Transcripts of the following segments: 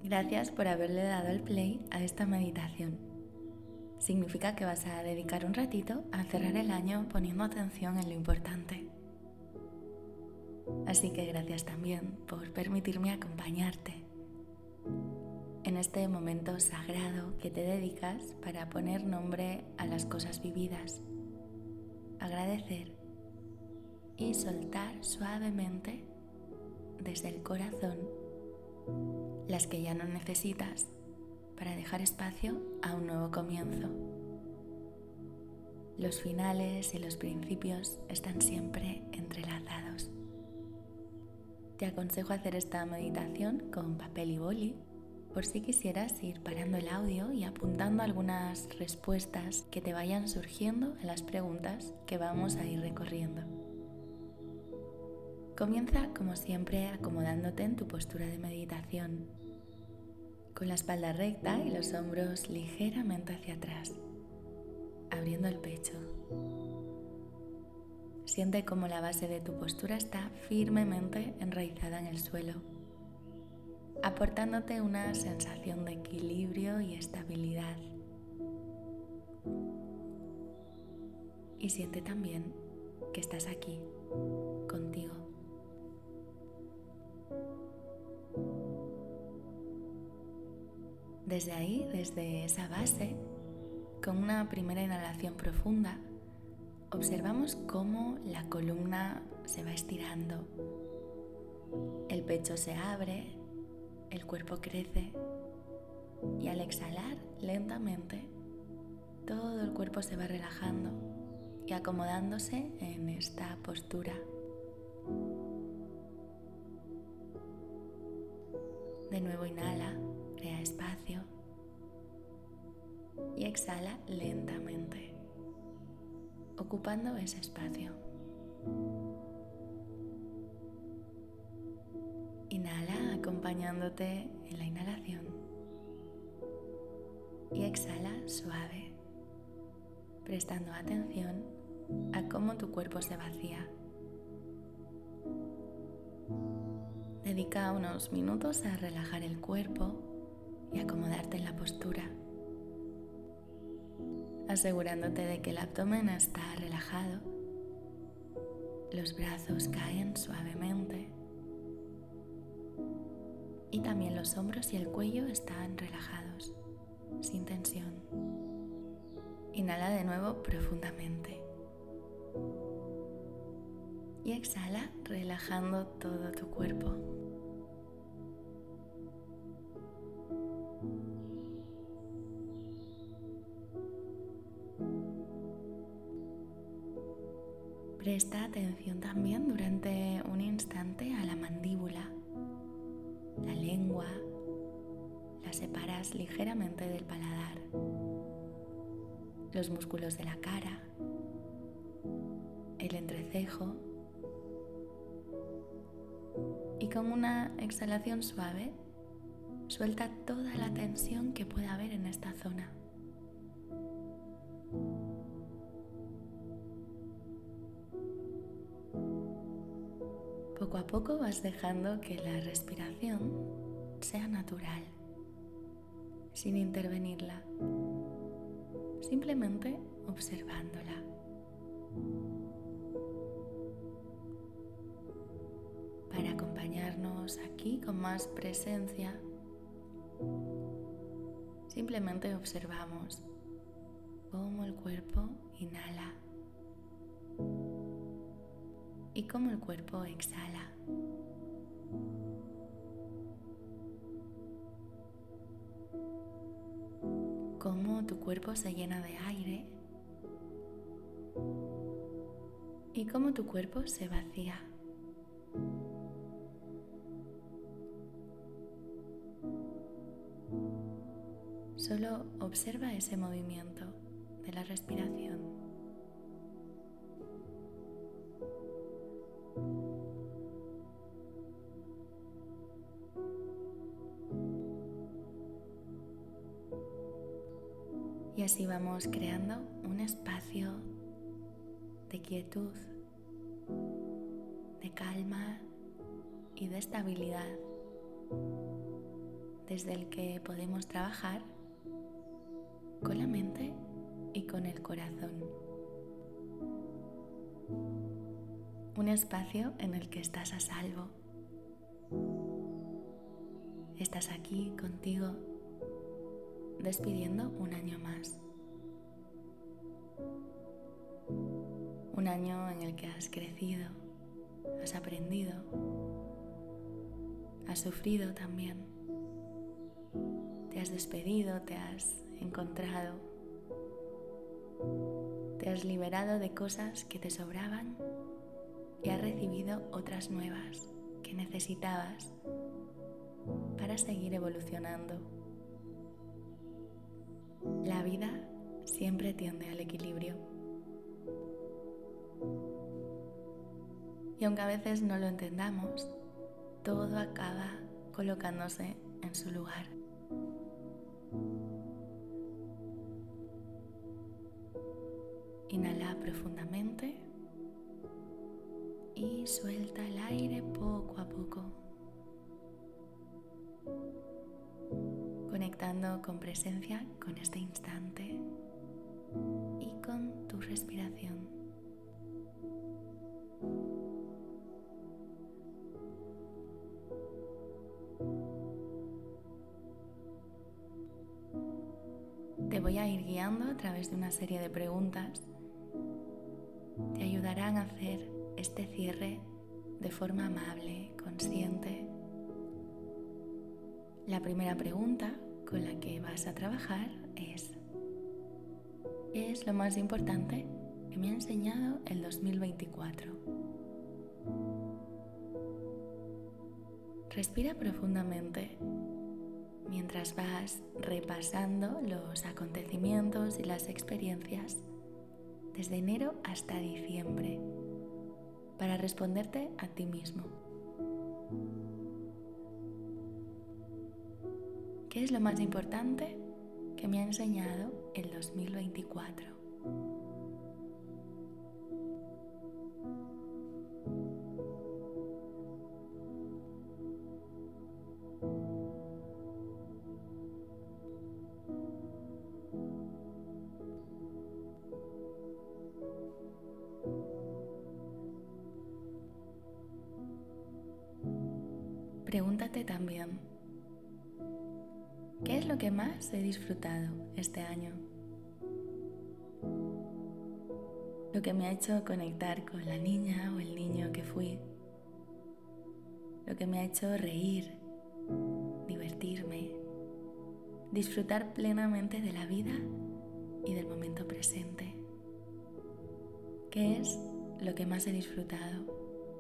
Gracias por haberle dado el play a esta meditación. Significa que vas a dedicar un ratito a cerrar el año poniendo atención en lo importante. Así que gracias también por permitirme acompañarte en este momento sagrado que te dedicas para poner nombre a las cosas vividas, agradecer y soltar suavemente desde el corazón las que ya no necesitas para dejar espacio a un nuevo comienzo. Los finales y los principios están siempre entrelazados. Te aconsejo hacer esta meditación con papel y boli, por si quisieras ir parando el audio y apuntando algunas respuestas que te vayan surgiendo a las preguntas que vamos a ir recorriendo. Comienza, como siempre, acomodándote en tu postura de meditación, con la espalda recta y los hombros ligeramente hacia atrás, abriendo el pecho. Siente cómo la base de tu postura está firmemente enraizada en el suelo, aportándote una sensación de equilibrio y estabilidad. Y siente también que estás aquí, contigo. Desde ahí, desde esa base, con una primera inhalación profunda, observamos cómo la columna se va estirando, el pecho se abre, el cuerpo crece y al exhalar lentamente todo el cuerpo se va relajando y acomodándose en esta postura. De nuevo inhala, crea espacio y exhala lentamente, ocupando ese espacio. Inhala acompañándote en la inhalación y exhala suave, prestando atención a cómo tu cuerpo se vacía. Dedica unos minutos a relajar el cuerpo y acomodarte en la postura, asegurándote de que el abdomen está relajado, los brazos caen suavemente y también los hombros y el cuello están relajados, sin tensión. Inhala de nuevo profundamente y exhala relajando todo tu cuerpo. Presta atención también durante un instante a la mandíbula, la lengua, la separas ligeramente del paladar, los músculos de la cara, el entrecejo y con una exhalación suave suelta toda la tensión que pueda haber en esta zona. Poco a poco vas dejando que la respiración sea natural, sin intervenirla, simplemente observándola. Para acompañarnos aquí con más presencia, simplemente observamos cómo el cuerpo inhala y cómo el cuerpo exhala. Cómo tu cuerpo se llena de aire y cómo tu cuerpo se vacía. Solo observa ese movimiento de la respiración. Y así vamos creando un espacio de quietud, de calma y de estabilidad desde el que podemos trabajar con la mente y con el corazón. Un espacio en el que estás a salvo. Estás aquí contigo, despidiendo un año más. Un año en el que has crecido, has aprendido, has sufrido también. Te has despedido, te has encontrado, te has liberado de cosas que te sobraban y has recibido otras nuevas que necesitabas para seguir evolucionando. La vida siempre tiende al equilibrio. Y aunque a veces no lo entendamos, todo acaba colocándose en su lugar. Inhala profundamente y suelta el aire poco a poco, conectando con presencia con este instante y con tu respiración. Te voy a ir guiando a través de una serie de preguntas. Te ayudarán a hacer este cierre de forma amable, consciente. La primera pregunta con la que vas a trabajar es: ¿qué es lo más importante que me ha enseñado el 2024? Respira profundamente mientras vas repasando los acontecimientos y las experiencias desde enero hasta diciembre para responderte a ti mismo. ¿Qué es lo más importante que me ha enseñado el 2024? Pregúntate también: ¿qué es lo que más he disfrutado este año? Lo que me ha hecho conectar con la niña o el niño que fui. Lo que me ha hecho reír, divertirme, disfrutar plenamente de la vida y del momento presente. ¿Qué es lo que más he disfrutado?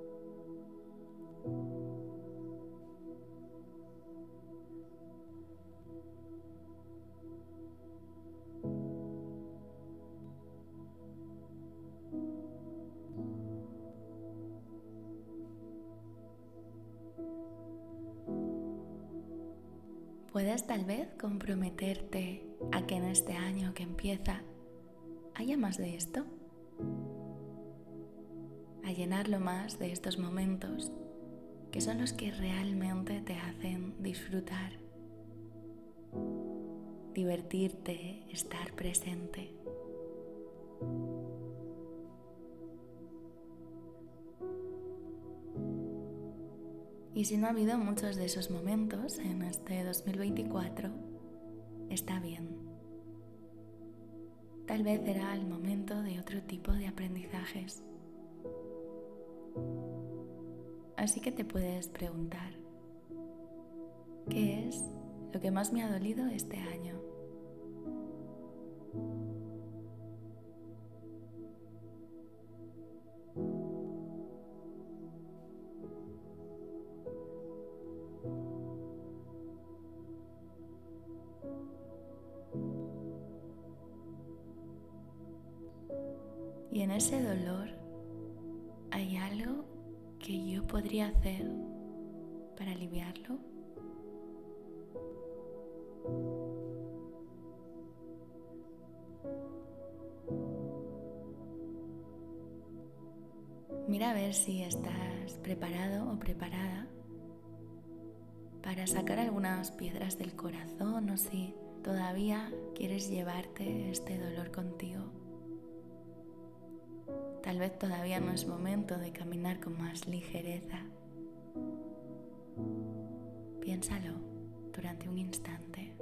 Puedes tal vez comprometerte a que en este año que empieza haya más de esto, a llenarlo más de estos momentos que son los que realmente te hacen disfrutar, divertirte, estar presente. Y si no ha habido muchos de esos momentos en este 2024, está bien. Tal vez era el momento de otro tipo de aprendizajes. Así que te puedes preguntar: ¿qué es lo que más me ha dolido este año? Y en ese dolor hay algo que yo podría hacer para aliviarlo. Mira a ver si estás preparado o preparada para sacar algunas piedras del corazón o si todavía quieres llevarte este dolor contigo. Tal vez todavía no es momento de caminar con más ligereza. Piénsalo durante un instante.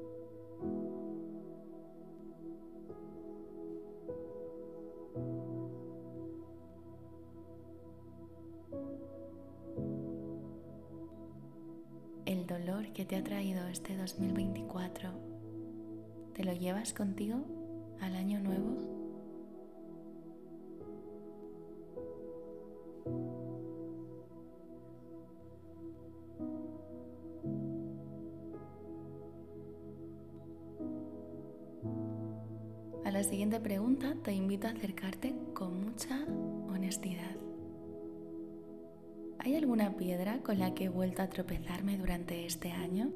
El dolor que te ha traído este 2024, ¿te lo llevas contigo al año nuevo? A la siguiente pregunta te invito a acercarte con mucha honestidad. ¿Hay alguna piedra con la que he vuelto a tropezarme durante este año?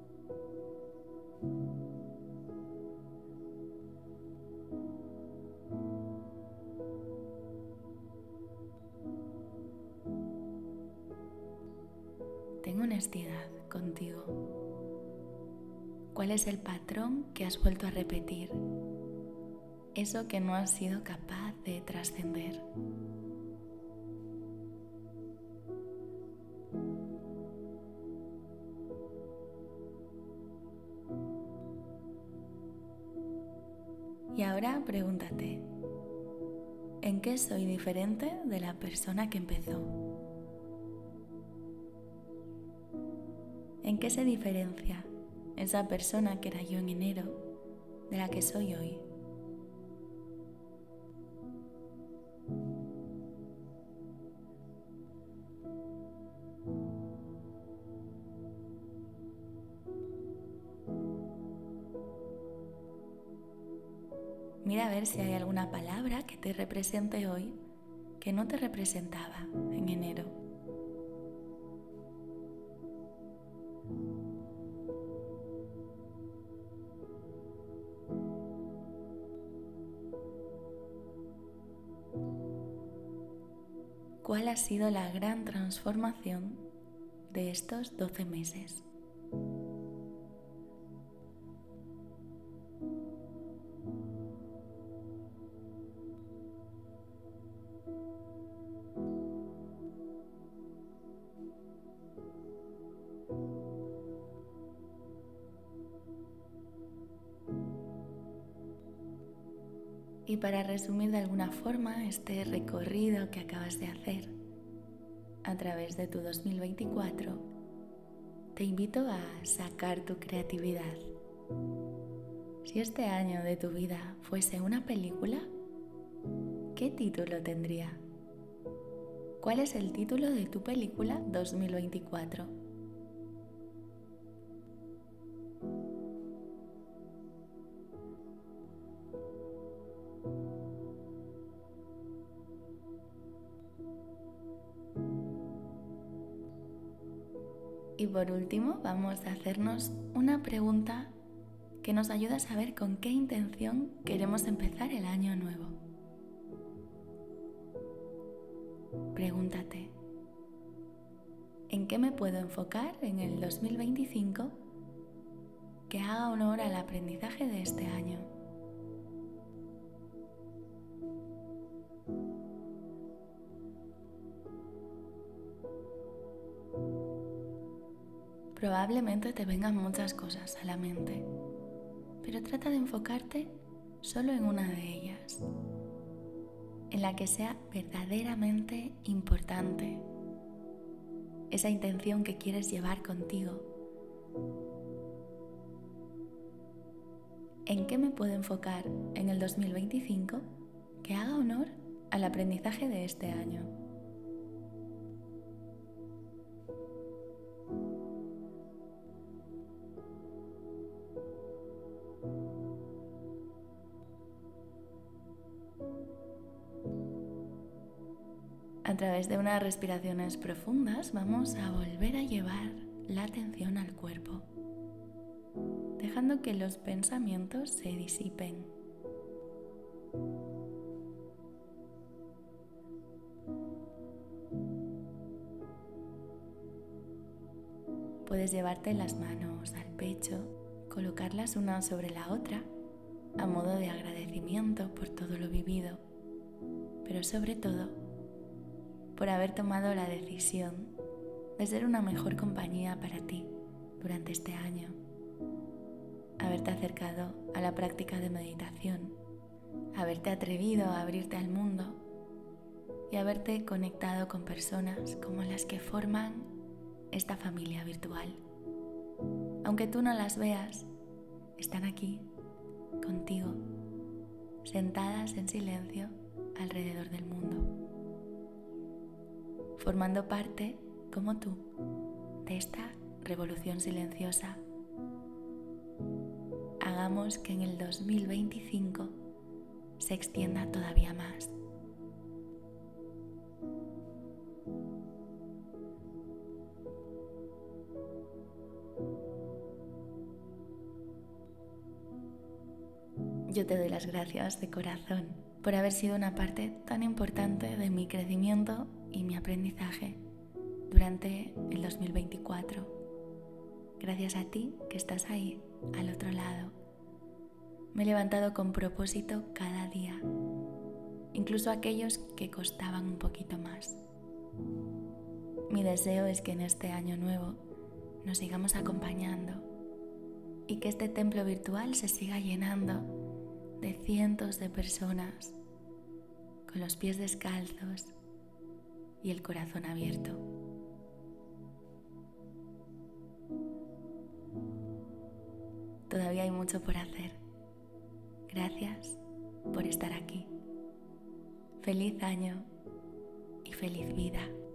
Ten honestidad contigo. ¿Cuál es el patrón que has vuelto a repetir? Eso que no has sido capaz de trascender. Y ahora pregúntate, ¿en qué soy diferente de la persona que empezó? ¿En qué se diferencia esa persona que era yo en enero de la que soy hoy? Mira a ver si hay alguna palabra que te represente hoy que no te representaba en enero. ¿Cuál ha sido la gran transformación de estos 12 meses? Y para resumir de alguna forma este recorrido que acabas de hacer a través de tu 2024, te invito a sacar tu creatividad. Si este año de tu vida fuese una película, ¿qué título tendría? ¿Cuál es el título de tu película 2024? Y por último, vamos a hacernos una pregunta que nos ayuda a saber con qué intención queremos empezar el año nuevo. Pregúntate, ¿en qué me puedo enfocar en el 2025 que haga honor al aprendizaje de este año? Probablemente te vengan muchas cosas a la mente, pero trata de enfocarte solo en una de ellas, en la que sea verdaderamente importante, esa intención que quieres llevar contigo. ¿En qué me puedo enfocar en el 2025 que haga honor al aprendizaje de este año? A través de unas respiraciones profundas vamos a volver a llevar la atención al cuerpo, dejando que los pensamientos se disipen. Puedes llevarte las manos al pecho, colocarlas una sobre la otra, a modo de agradecimiento por todo lo vivido, pero sobre todo por haber tomado la decisión de ser una mejor compañía para ti durante este año, haberte acercado a la práctica de meditación, haberte atrevido a abrirte al mundo y haberte conectado con personas como las que forman esta familia virtual. Aunque tú no las veas, están aquí, contigo, sentadas en silencio alrededor del mundo, formando parte, como tú, de esta revolución silenciosa. Hagamos que en el 2025 se extienda todavía más. Yo te doy las gracias de corazón por haber sido una parte tan importante de mi crecimiento y mi aprendizaje durante el 2024. Gracias a ti que estás ahí, al otro lado. Me he levantado con propósito cada día, incluso aquellos que costaban un poquito más. Mi deseo es que en este año nuevo nos sigamos acompañando y que este templo virtual se siga llenando de cientos de personas con los pies descalzos y el corazón abierto. Todavía hay mucho por hacer. Gracias por estar aquí. Feliz año y feliz vida.